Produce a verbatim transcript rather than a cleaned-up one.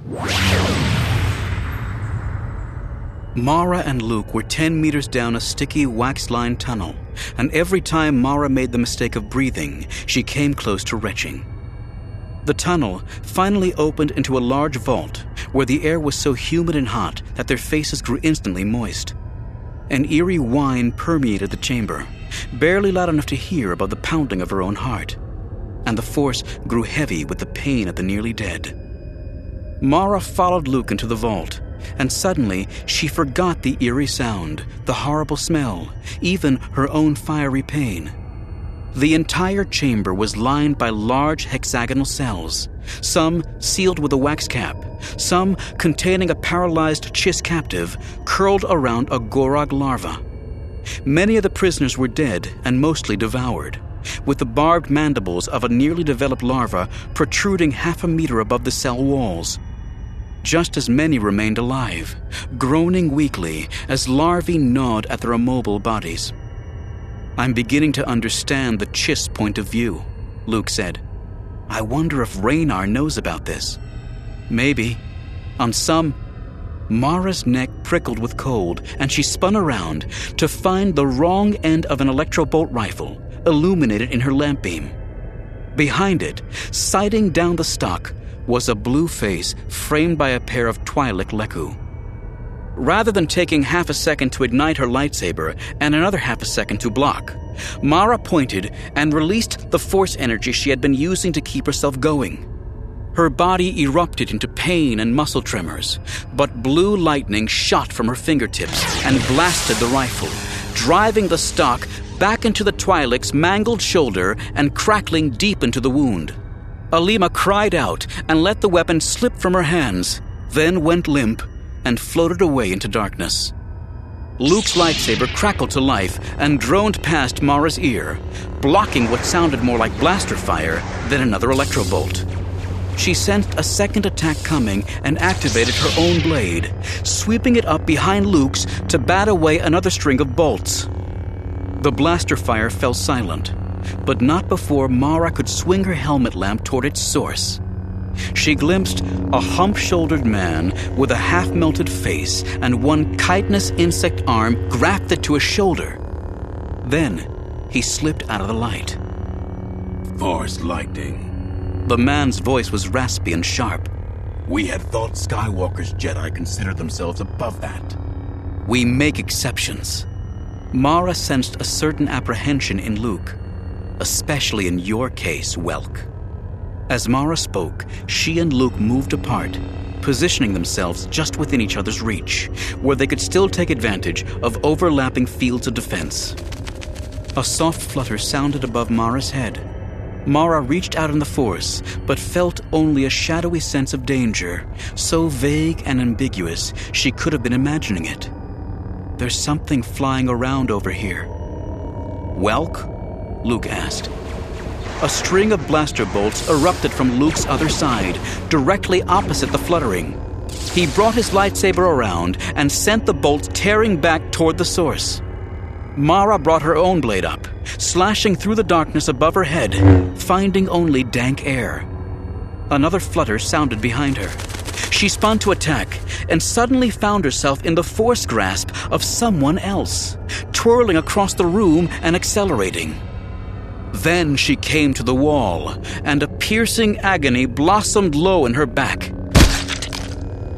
Mara and Luke were ten meters down a sticky, wax-lined tunnel, and every time Mara made the mistake of breathing, she came close to retching. The tunnel finally opened into a large vault where the air was so humid and hot that their faces grew instantly moist. An eerie whine permeated the chamber, barely loud enough to hear above the pounding of her own heart, and the force grew heavy with the pain of the nearly dead. Mara followed Luke into the vault, and suddenly she forgot the eerie sound, the horrible smell, even her own fiery pain. The entire chamber was lined by large hexagonal cells, some sealed with a wax cap, some containing a paralyzed Chiss captive curled around a Gorog larva. Many of the prisoners were dead and mostly devoured, with the barbed mandibles of a nearly developed larva protruding half a meter above the cell walls. Just as many remained alive, groaning weakly as larvae gnawed at their immobile bodies. "I'm beginning to understand the Chiss point of view," Luke said. "I wonder if Raynar knows about this. Maybe. On some..." Mara's neck prickled with cold, and she spun around to find the wrong end of an electrobolt rifle illuminated in her lamp beam. Behind it, sighting down the stock, was a blue face framed by a pair of Twi'lek Leku. Rather than taking half a second to ignite her lightsaber and another half a second to block, Mara pointed and released the force energy she had been using to keep herself going. Her body erupted into pain and muscle tremors, but blue lightning shot from her fingertips and blasted the rifle, driving the stock back into the Twi'lek's mangled shoulder and crackling deep into the wound. Alima cried out and let the weapon slip from her hands, then went limp and floated away into darkness. Luke's lightsaber crackled to life and droned past Mara's ear, blocking what sounded more like blaster fire than another electrobolt. She sensed a second attack coming and activated her own blade, sweeping it up behind Luke's to bat away another string of bolts. The blaster fire fell silent, but not before Mara could swing her helmet lamp toward its source. She glimpsed a hump-shouldered man with a half-melted face and one chitinous insect arm grafted to his shoulder. Then he slipped out of the light. "Force lightning." The man's voice was raspy and sharp. "We had thought Skywalker's Jedi considered themselves above that." "We make exceptions." Mara sensed a certain apprehension in Luke. "Especially in your case, Welk." As Mara spoke, she and Luke moved apart, positioning themselves just within each other's reach, where they could still take advantage of overlapping fields of defense. A soft flutter sounded above Mara's head. Mara reached out in the Force, but felt only a shadowy sense of danger, so vague and ambiguous she could have been imagining it. "There's something flying around over here." "Welk?" Luke asked. A string of blaster bolts erupted from Luke's other side, directly opposite the fluttering. He brought his lightsaber around and sent the bolts tearing back toward the source. Mara brought her own blade up, slashing through the darkness above her head, finding only dank air. Another flutter sounded behind her. She spun to attack and suddenly found herself in the force grasp of someone else, twirling across the room and accelerating. Then she came to the wall, and a piercing agony blossomed low in her back.